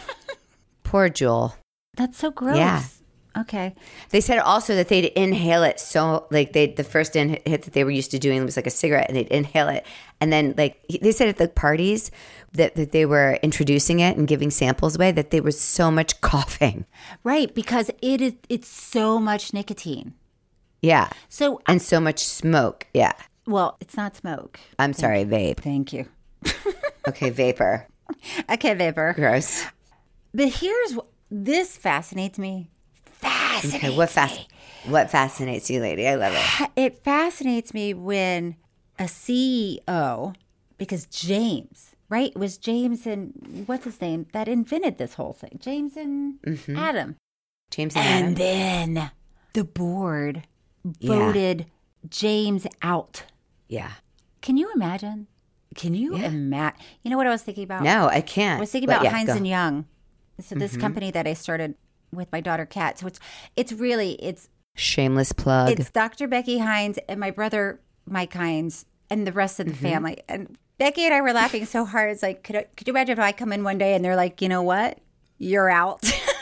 Poor Jewel. That's so gross. Yeah. Okay. They said also that they'd inhale it so like they the first in hit that they were used to doing was like a cigarette, and they'd inhale it, and then like they said at the parties that, that they were introducing it and giving samples away that there was so much coughing. Right, because it is it's so much nicotine. Yeah, So and so much smoke. Yeah, well, it's not smoke. I'm sorry, vape. Thank you. Okay, vapor. Okay, vapor. Gross. But here's wh- this fascinates me. Fascinates Okay, what fas- what fascinates you, lady? I love it. It fascinates me when a C E O, because James, right? It was James and what's his name that invented this whole thing. James and Mm-hmm. Adam. James and And Adam. then the board Yeah. voted James out. Yeah. Can you imagine? Can you Yeah. imagine? You know what I was thinking about? No, I can't. I was thinking But about yeah, Heinz go. and Young. So this company that I started with my daughter Kat. So it's it's really it's Shameless plug. it's Doctor Becky Hines and my brother Mike Hines and the rest of the family. And Becky and I were laughing so hard. It's like, could I, could you imagine if I come in one day and they're like, you know what, you're out.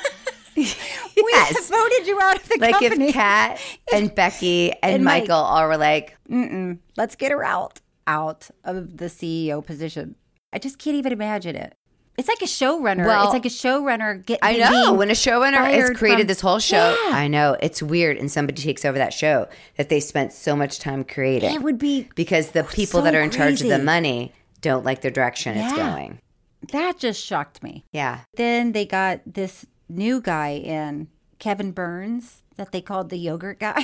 We Yes. voted you out of the Like company. if Kat and Becky and, And Mike. Michael all were like, Mm-mm. Let's get her out out of the C E O position. I just can't even imagine it. It's like a showrunner. Well, it's like a showrunner get. I know being when a showrunner has fired created from- this whole show. Yeah. I know it's weird, and somebody takes over that show that they spent so much time creating. It would be because the people so that are in charge of the crazy. money don't like the direction it's Yeah. going. that just shocked me. Yeah, Then they got this new guy in, Kevin Burns, that they called the yogurt guy.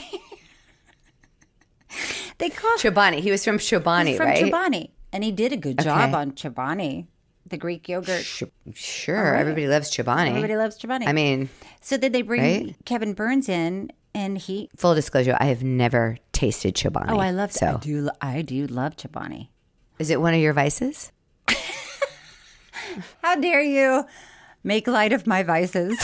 They called Chobani. He was from Chobani, he's from right? Chobani, and he did a good job Okay. on Chobani, the Greek yogurt. Sh- sure, everybody loves Chobani. Everybody loves Chobani. I mean, so then they bring right? Kevin Burns in, and he. full disclosure, I have never tasted Chobani. Oh, I love. So, I do. I do love Chobani. is it one of your vices? How dare you make light of my vices?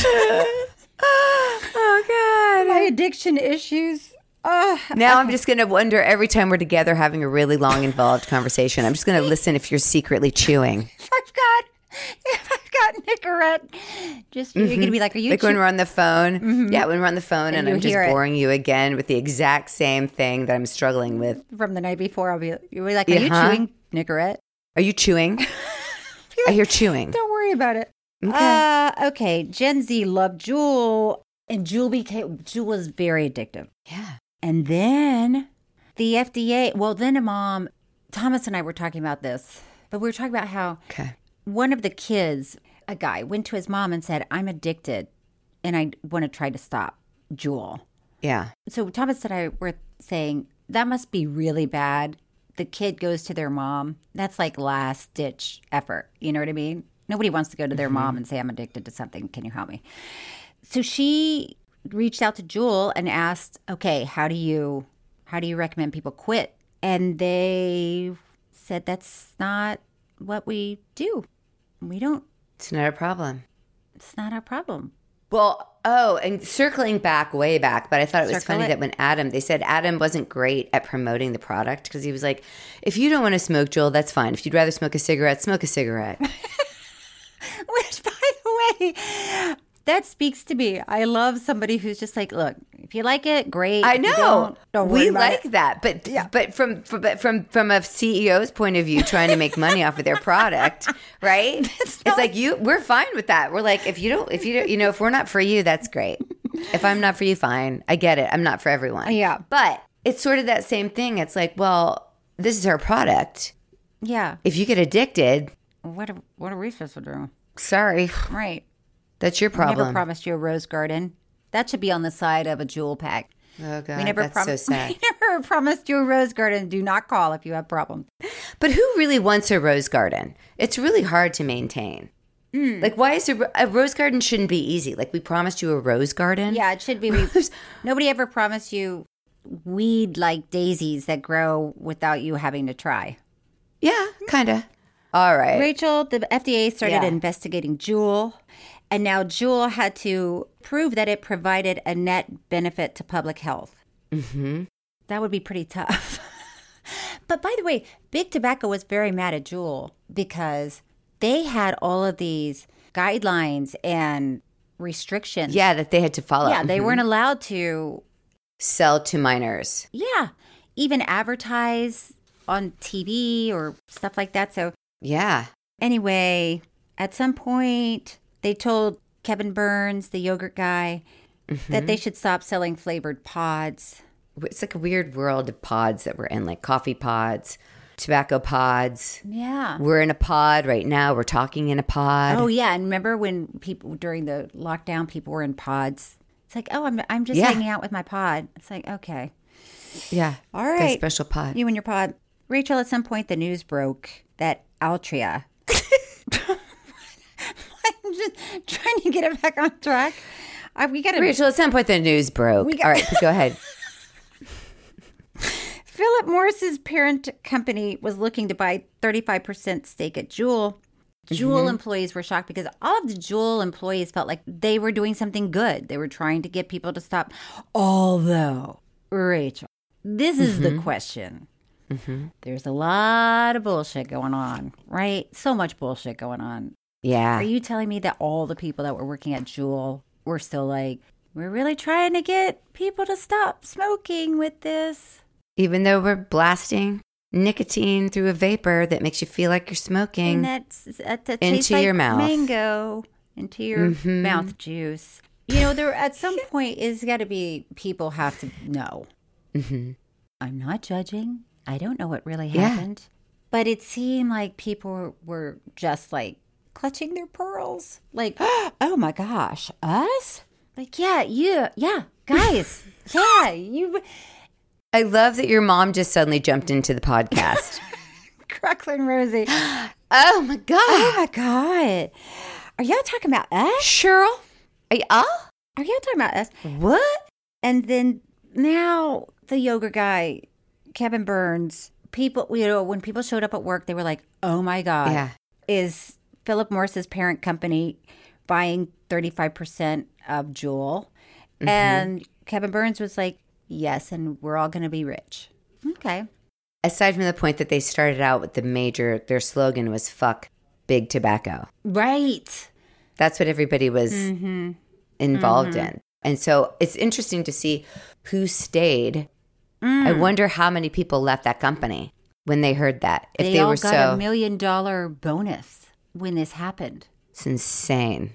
Oh My addiction issues. Oh, Now I'm just going to wonder every time we're together having a really long, involved conversation. I'm just going to listen if you're secretly chewing. if I've got, if I've got Nicorette, just you're gonna be like, are you? Like when chew- we're on the phone. Yeah, when we're on the phone and, you I'm just hear it. boring you again with the exact same thing that I'm struggling with. from the night before? I'll be. You'll be like, are you Uh-huh. chewing Nicorette? Are you chewing? I hear chewing. Don't worry about it. Okay. Uh, okay. Gen Z loved Jewel, and Jewel became Jewel was very addictive. Yeah. And then the F D A. Well, then a mom, Thomas and I were talking about this, but we were talking about how Okay. one of the kids, a guy, went to his mom and said, "I'm addicted, and I want to try to stop Jewel." Yeah. So Thomas and I were saying that must be really bad. The kid goes to their mom. That's like last ditch effort. You know what I mean? Nobody wants to go to their mom and say, "I'm addicted to something. Can you help me?" So she reached out to Jewel and asked, "Okay, how do you how do you recommend people quit?" And they said, "That's not what we do. We don't. It's not a problem. It's not our problem." Well, oh, and circling back way back, but I thought it was Circle funny it. that when Adam, they said Adam wasn't great at promoting the product because he was like, if you don't want to smoke, Joel, that's fine. If you'd rather smoke a cigarette, smoke a cigarette. Which, by the way, that speaks to me. I love somebody who's just like, look, if you like it, great. I If you know. don't, don't worry we about like it. that, but but from from but from from a C E O's point of view, trying to make money off of their product, right? It's, like you. We're fine with that. We're like, if you don't, if you don't, you know, if we're not for you, that's great. If I'm not for you, fine. I get it. I'm not for everyone. Yeah. But it's sort of that same thing. It's like, well, this is our product. Yeah. If you get addicted, What are, what are we supposed to do? sorry, Right. that's your We never problem. promised you a rose garden. That should be on the side of a jewel pack. Oh God, We never that's prom- so sad. We never promised you a rose garden. Do not call if you have problems. But who really wants a rose garden? It's really hard to maintain. Hmm. Like, why is a, a rose garden shouldn't be easy? Like, we promised you a rose garden. Yeah, it should be. We, nobody ever promised you weed like daisies that grow without you having to try. Yeah, kind of. All right. Rachel, the F D A started Yeah. investigating Juul, and now Juul had to prove that it provided a net benefit to public health. Mm-hmm. That would be pretty tough. But by the way, Big Tobacco was very mad at Juul because they had all of these guidelines and restrictions. Yeah, that they had to follow. Yeah, they Mhm. weren't allowed to, Sell to minors. yeah, even advertise on T V or stuff like that. So Yeah. anyway, at some point, they told Kevin Burns, the yogurt guy, that they should stop selling flavored pods. It's like a weird world of pods that we're in, like coffee pods, tobacco pods. Yeah. We're in a pod right now. We're talking in a pod. Oh, yeah. And remember when people during the lockdown, people were in pods? It's like, oh, I'm, I'm just Yeah. hanging out with my pod. It's like, okay. Yeah. All Got a right. special pod. You and your pod. Rachel, at some point, the news broke that Altria. I'm just trying to get it back on track. I, we got to. Rachel, at some point the news broke. We got- All right, go ahead. Philip Morris's parent company was looking to buy thirty-five percent stake at Juul. Juul employees were shocked because all of the Juul employees felt like they were doing something good. They were trying to get people to stop. Although, Rachel, this is the question. There's a lot of bullshit going on, right? So much bullshit going on. Yeah. Are you telling me that all the people that were working at Juul were still like, we're really trying to get people to stop smoking with this? Even though we're blasting nicotine through a vapor that makes you feel like you're smoking. And that's, that, that Into tastes like your mouth. mango, into your Mhm. mouth juice. You know, there at some point is got to be people have to know. Mm-hmm. I'm not judging. I don't know what really Yeah. happened, but it seemed like people were just like clutching their pearls, like, oh my gosh, us? Like, yeah, you, yeah, guys, yeah, you. I love that your mom just suddenly jumped into the podcast. Cracklin' Rosie. Oh my God. Oh my God. Are y'all talking about us? Cheryl? Are you, oh? Are y'all talking about us? What? And then now the yoga guy, Kevin Burns, people, you know, when people showed up at work, they were like, oh my God, Yeah. is Philip Morris's parent company buying thirty-five percent of Juul? Mm-hmm. And Kevin Burns was like, yes, and we're all going to be rich. Okay. Aside from the point that they started out with the major, their slogan was fuck big tobacco. Right. That's what everybody was Mm-hmm. involved in. And so it's interesting to see who stayed. I Mm. wonder how many people left that company when they heard that. If They, they, all were got so, a million dollar bonus when this happened. it's insane.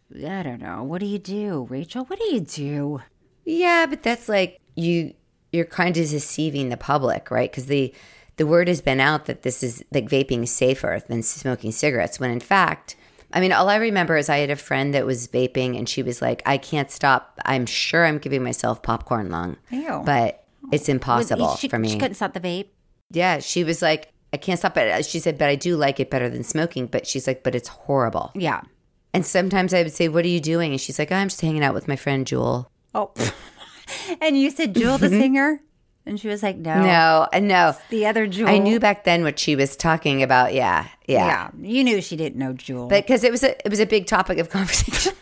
I don't know. What do you do, Rachel? What do you do? Yeah, but that's like you. You're kind of deceiving the public, right? Because the the word has been out that this is like vaping is safer than smoking cigarettes. When in fact, I mean, all I remember is I had a friend that was vaping, and she was like, "I can't stop. I'm sure I'm giving myself popcorn lung, Ew. but it's impossible she, for me." She couldn't stop the vape. Yeah, she was like, "I can't stop it." She said, "But I do like it better than smoking." But she's like, "But it's horrible." Yeah. And sometimes I would say, "What are you doing?" And she's like, "I'm just hanging out with my friend Jewel." Oh. And you said Jewel the singer? And she was like, no. No, uh, no. The other Jewel. I knew back then what she was talking about. Yeah, yeah. Yeah. You knew she didn't know Jewel. But because it was a it was a big topic of conversation.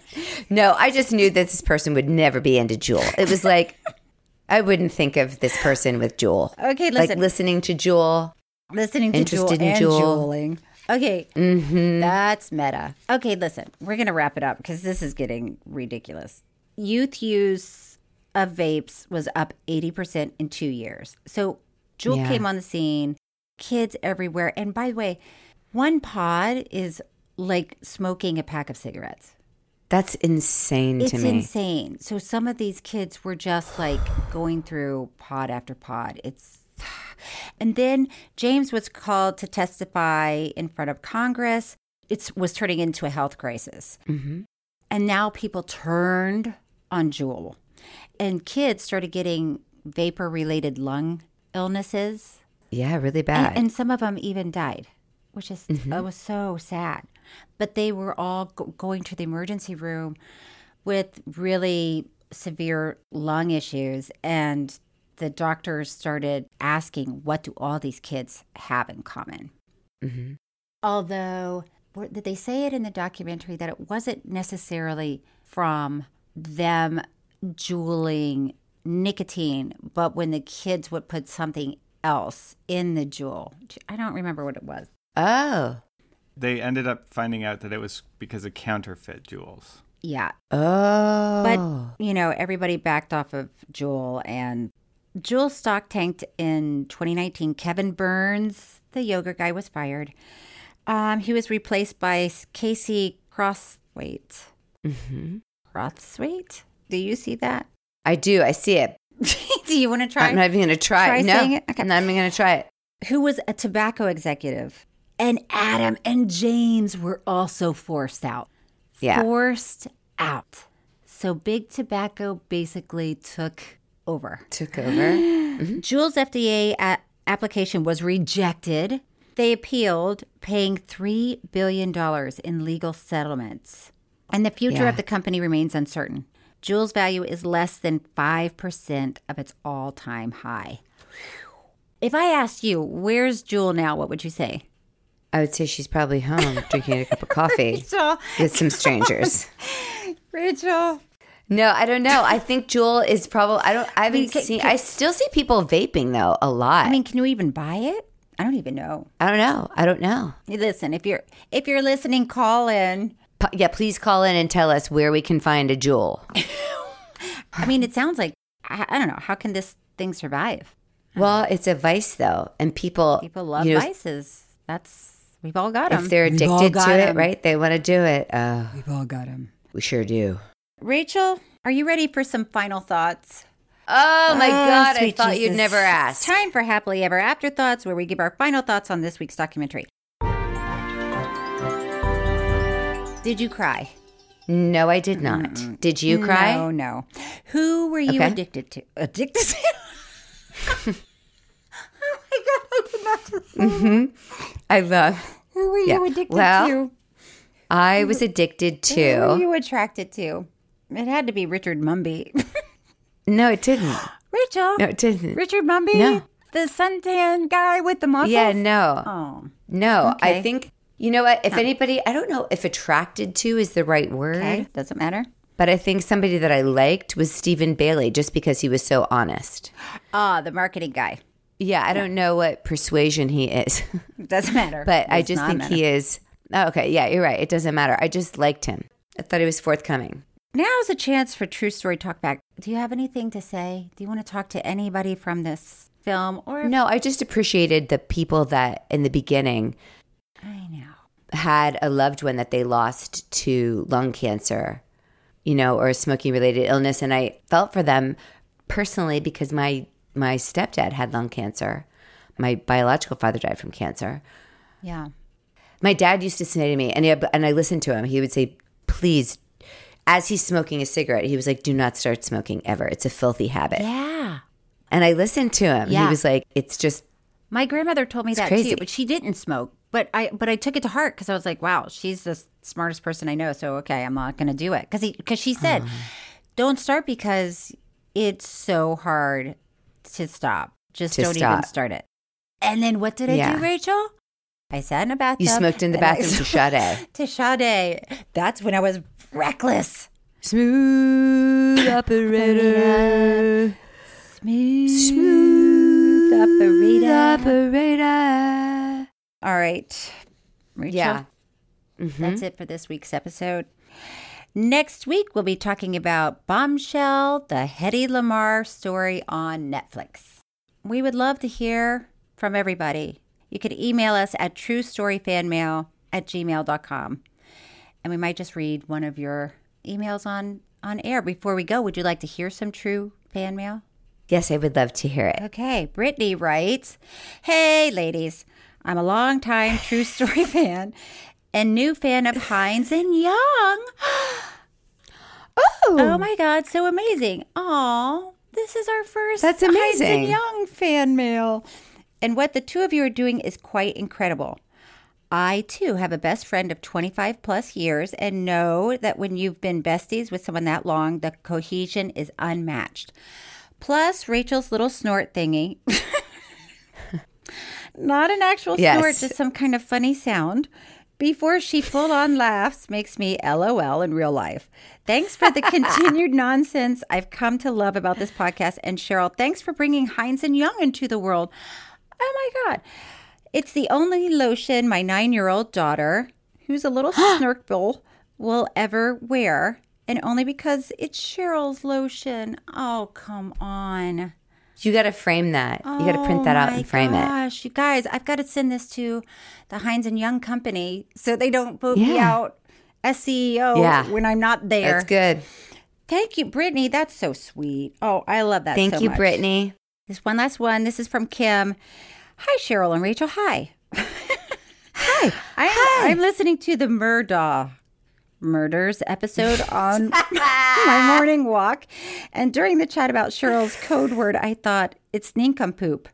No, I just knew that this person would never be into Jewel. It was like I wouldn't think of this person with Jewel. Okay, Like listen. listening to Jewel. Listening to Interested Jewel in and Jewel. jeweling. Okay, Mm-hmm. that's meta. Okay, listen, we're going to wrap it up because this is getting ridiculous. Youth use of vapes was up eighty percent in two years. So Juul Yeah. came on the scene, kids everywhere. And by the way, one pod is like smoking a pack of cigarettes. That's insane It's to me. insane. So some of these kids were just like going through pod after pod. It's and then James was called to testify in front of Congress. It was turning into a health crisis. Mm-hmm. And now people turned on Juul. And kids started getting vapor-related lung illnesses. Yeah, really bad. And, and some of them even died, which is Mm-hmm. it was so sad. But they were all go- going to the emergency room with really severe lung issues. And the doctors started asking, what do all these kids have in common? Mm-hmm. Although, were- did they say it in the documentary that it wasn't necessarily from them juuling nicotine, but when the kids would put something else in the Juul? I don't remember what it was. Oh. They ended up finding out that it was because of counterfeit Juuls. Yeah. Oh. But, you know, everybody backed off of Juul, and Juul stock tanked in twenty nineteen. Kevin Burns, the yogurt guy, was fired. Um, he was replaced by Casey Crosswaite. Mm-hmm. Crosswaite? Do you see that? I do. I see it. Do you want to try? I'm not even going to try, try it. No, saying it? Okay. I'm not even going to try it. Who was a tobacco executive. And Adam and James were also forced out. Yeah. Forced out. So Big Tobacco basically took over. Took over. Mm-hmm. Juul's F D A a- application was rejected. They appealed, paying three billion dollars in legal settlements. And the future Yeah. of the company remains uncertain. Juul's value is less than five percent of its all-time high. If I asked you, where's Juul now, what would you say? I would say she's probably home drinking a cup of coffee Rachel. with some strangers. Rachel. No, I don't know. I think Juul is probably. I don't. I haven't mean, can- seen. can- I still see people vaping though a lot. I mean, can you even buy it? I don't even know. I don't know. I don't know. Listen, if you're if you're listening, call in. P- yeah, please call in and tell us where we can find a Juul. I mean, it sounds like I, I don't know. How can this thing survive? Well, it's a vice though, and people People love you know, vices. That's we've all got them. if they're We've all addicted got to it, 'em. right? They want to do it. Uh, We've all got them. we sure do. Rachel, are you ready for some final thoughts? Oh my Oh, God! I sweet thought you'd Jesus. never ask. Time for Happily Ever After Thoughts, where we give our final thoughts on this week's documentary. Did you cry? No, I did not. Did you cry? No, no. Who were you Okay. addicted to? Addicted to? Oh my God, I did not just say that. I love. Who were you Yeah. addicted Well, to? I was addicted Who were to. you attracted to? It had to be Richard Mumby. No, it didn't. Rachel? No, it didn't. Richard Mumby? No. The suntan guy with the muscles? Yeah, no, Oh, no. Okay. I think you know what? If anybody, I don't know if attracted to is the right word, okay. Doesn't matter. but I think somebody that I liked was Stephen Bailey, just because he was so honest. Ah, the marketing guy. Yeah, I don't know what persuasion he is, Doesn't matter. but I Does just not think matter. he is. Oh, okay, yeah, you're right. It doesn't matter. I just liked him. I thought he was forthcoming. Now's a chance for True Story Talk Back. Do you have anything to say? Do you want to talk to anybody from this film? Or No, I just appreciated the people that in the beginning I know. had a loved one that they lost to lung cancer, you know, or a smoking related illness. And I felt for them personally because my, my stepdad had lung cancer. My biological father died from cancer. Yeah. My dad used to say to me, and, he, and I listened to him, he would say, please, as he's smoking a cigarette, he was like, do not start smoking ever. It's a filthy habit. Yeah. And I listened to him. Yeah. He was like, it's just, My grandmother told me that crazy. too, but she didn't smoke. But I but I took it to heart because I was like, wow, she's the smartest person I know. So, okay, I'm not going to do it. Because because she said, Uh-huh. don't start because it's so hard to stop. Just To don't even stop. start it. And then what did I Yeah. do, Rachel? I sat in a bathtub. you smoked in the and I- bathroom to Sade. to Sade. That's when I was reckless. Smooth operator. Smooth, Smooth operator. operator. All right. Rachel? Yeah. Mm-hmm. That's it for this week's episode. Next week, we'll be talking about Bombshell, the Hedy Lamarr story on Netflix. We would love to hear from everybody. You could email us at truestoryfanmail at gmail dot com. And we might just read one of your emails on, on air. Before we go, would you like to hear some true fan mail? Yes, I would love to hear it. Okay. Brittany writes, "Hey, ladies. I'm a longtime True Story fan and new fan of Hines and Young." Oh. Oh, my God. So amazing. Aw, this is our first That's Hines amazing. and Young fan mail. And what the two of you are doing is quite incredible. I, too, have a best friend of twenty-five plus years and know that when you've been besties with someone that long, the cohesion is unmatched. Plus, Rachel's little snort thingy. Not an actual Yes. snort, just some kind of funny sound. Before she full-on laughs makes me LOL in real life. Thanks for the continued nonsense I've come to love about this podcast. And Cheryl, thanks for bringing Hines and Young into the world. Oh, my God. It's the only lotion my nine-year-old daughter, who's a little snurkball, will ever wear. And only because it's Cheryl's lotion. Oh, come on. You got to frame that. You got to print that out and frame Oh, my it. gosh, you guys, I've got to send this to the Hines and Young company so they don't vote me Yeah. out as C E O Yeah. when I'm not there. That's good. Thank you, Brittany. That's so sweet. Oh, I love that Thank so you, much. Brittany. This one last one. This is from Kim. Hi, Cheryl and Rachel. Hi. Hi. I, Hi. I'm listening to the Murdaugh Murders episode on my morning walk. And during the chat about Cheryl's code word, I thought, it's nincompoop.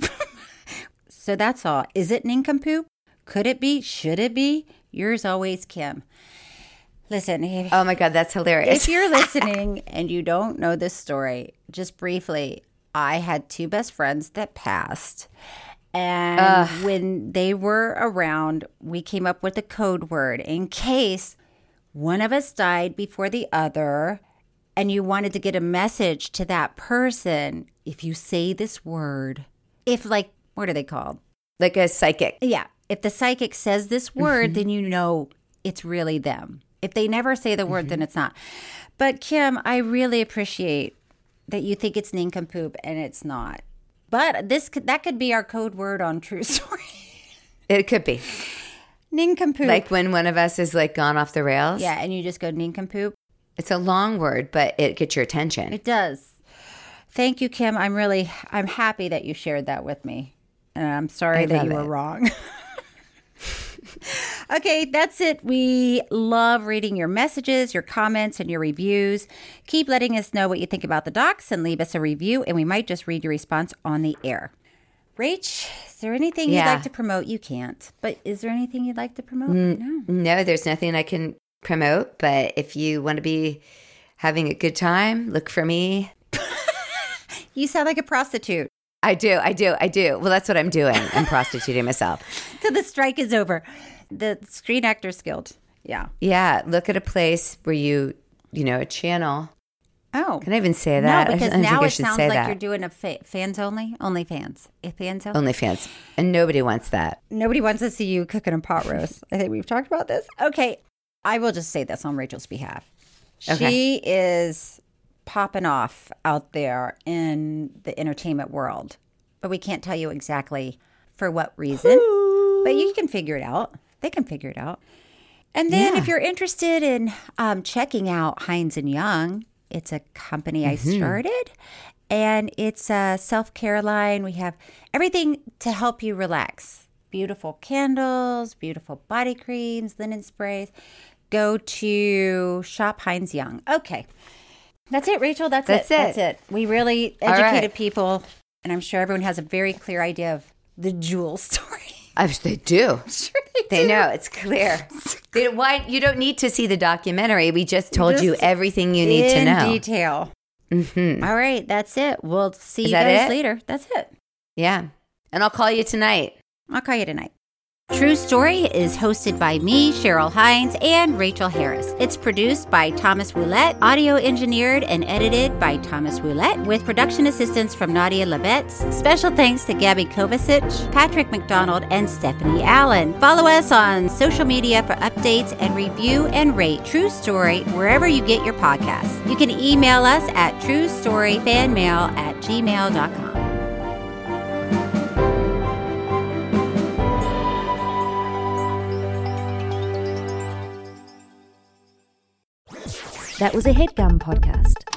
So that's all. Is it nincompoop? Could it be? Should it be? Yours always, Kim. Listen, if, Oh, my God. That's hilarious. if you're listening and you don't know this story, just briefly, I had two best friends that passed. And Ugh. when they were around, we came up with a code word in case one of us died before the other and you wanted to get a message to that person. If you say this word, if like, what are they called? Like a psychic. Yeah. If the psychic says this word, then you know it's really them. If they never say the word, then it's not. But Kim, I really appreciate that you think it's nincompoop and it's not. But this could, that could be our code word on True Story. It could be. Nincompoop. Like when one of us is like gone off the rails. Yeah, and you just go nincompoop. It's a long word, but it gets your attention. It does. Thank you, Kim. I'm really, I'm happy that you shared that with me. And I'm sorry I that love you were it. wrong. Okay, that's it. We love reading your messages, your comments, and your reviews. Keep letting us know what you think about the docs and leave us a review, and we might just read your response on the air. Rach, is there anything Yeah. you'd like to promote? You can't. But is there anything you'd like to promote? No. No, there's nothing I can promote, but if you want to be having a good time, look for me. You sound like a prostitute. I do, I do, I do. Well, that's what I'm doing. I'm prostituting myself. So the strike is over. The Screen Actors Guild. Yeah. Yeah, look at a place where you, you know, a channel. Oh. Can I even say that? No, I because don't now think I it should sounds say like that. you're doing a fa- fans only, only fans, a fans only. OnlyFans. And nobody wants that. Nobody wants to see you cooking a pot roast. I think we've talked about this. Okay, I will just say this on Rachel's behalf. Okay. She is popping off out there in the entertainment world, but we can't tell you exactly for what reason. But you can figure it out. They can figure it out. And then Yeah. if you're interested in um, checking out Hines and Young, it's a company I started, and it's a self-care line. We have everything to help you relax. Beautiful candles, beautiful body creams, linen sprays. Go to Shop Hines Young. Okay. That's it, Rachel. That's, That's it. it. That's it. We really All right. educated people, and I'm sure everyone has a very clear idea of the Jewel story. I, they do. Sure they They do. know. It's clear. They, why, you don't need to see the documentary. We just told you Just everything you need to know. In detail. Mm-hmm. All right. That's it. We'll see Is you that guys it? later. That's it. Yeah. And I'll call you tonight. I'll call you tonight. True Story is hosted by me, Cheryl Hines, and Rachel Harris. It's produced by Thomas Ouellette, audio engineered and edited by Thomas Ouellette, with production assistance from Nadia Lebetz. Special thanks to Gabby Kovacic, Patrick McDonald, and Stephanie Allen. Follow us on social media for updates and review and rate True Story wherever you get your podcasts. You can email us at truestoryfanmail at gmail dot com. That was a HeadGum podcast.